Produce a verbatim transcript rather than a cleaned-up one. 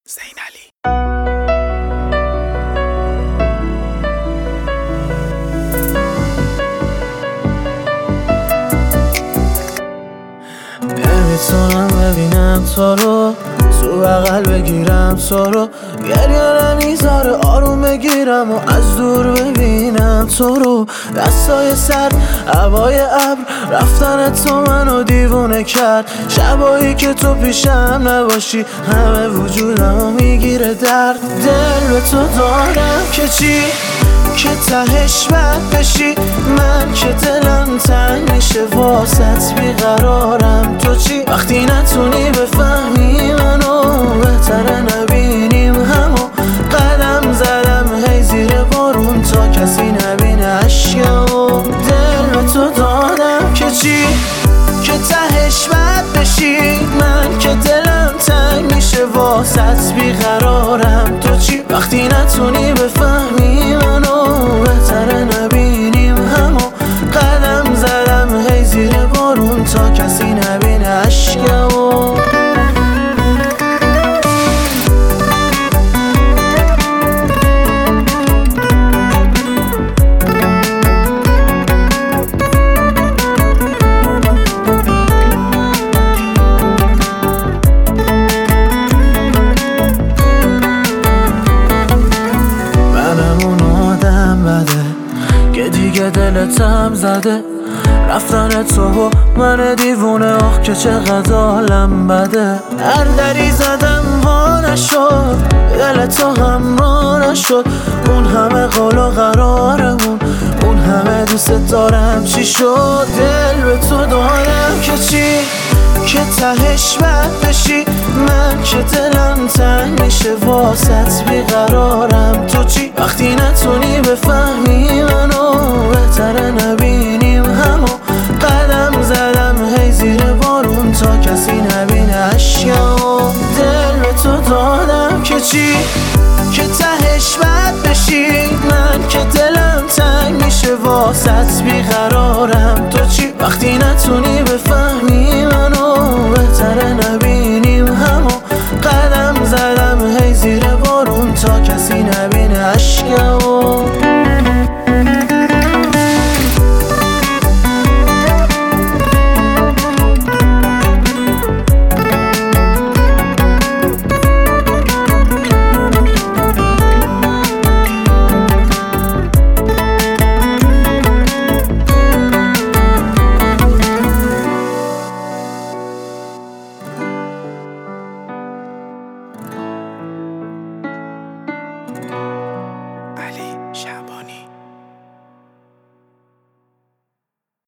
زین علی. نمیتونم ببینم تو رو، تو بغل بگیرم تو رو، گریه نمیذاره آروم بگیرم و از دور ببینم تو رو. دستای سر هوای ابر، رفتن تو منو دیوونه کرد. شبایی که تو پیشم نباشی همه وجودمو میگیره درد. دل به تو دارم که چی، که تهش بد بشی. من که دلم تنگ میشه واسط بیقرارم. تو چی وقتی نتونی بفهمی منو، بهتره نبینیم همو. قدم زدم هی زیر بارون تا کسی نبینه عشقمو. دل به تو دادم که چی، که تهش بد بشی. من که دلم تنگ میشه واسط بیقرارم. تو چی وقتی نتونی بفهمی منو، بهتره نبینیم همو. قدم زدم هی زیر بارون تا کسی نبینه عشقمو. که دیگه دلتم زده رفتن تو و من دیوونه. آخ که چقدر حالم بده. هر دری زدم وا نشد، دل تو هم را نشد. اون همه قول و قرارمون، اون همه دوست دارم چی شد. دل به تو دارم که چی، که تهش بد بشی. من که دلم تنگ میشه واسط بیقرارم. تو چی وقتی نتونی بفهمی منو، بهتره نبینیم همو. قدم زدم هی زیر بارون تا کسی نبینه عشقمو. دل به تو دادم که چی، که تهش بد بشی. من که دلم تنگ میشه واسط بیقرارم. تو چی وقتی نتونی بفهمی منو، بهتره نبینیم